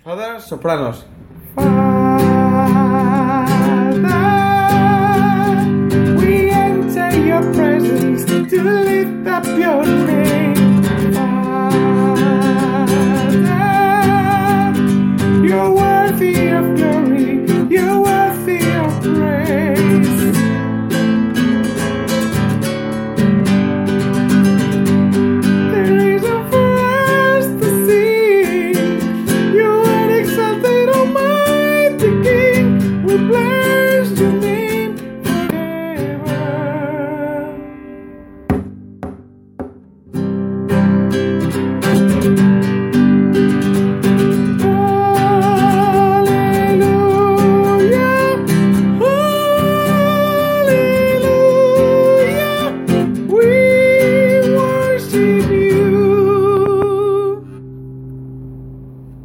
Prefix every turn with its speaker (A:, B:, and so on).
A: Father, sopranos.
B: Father, we enter your presence to lift up your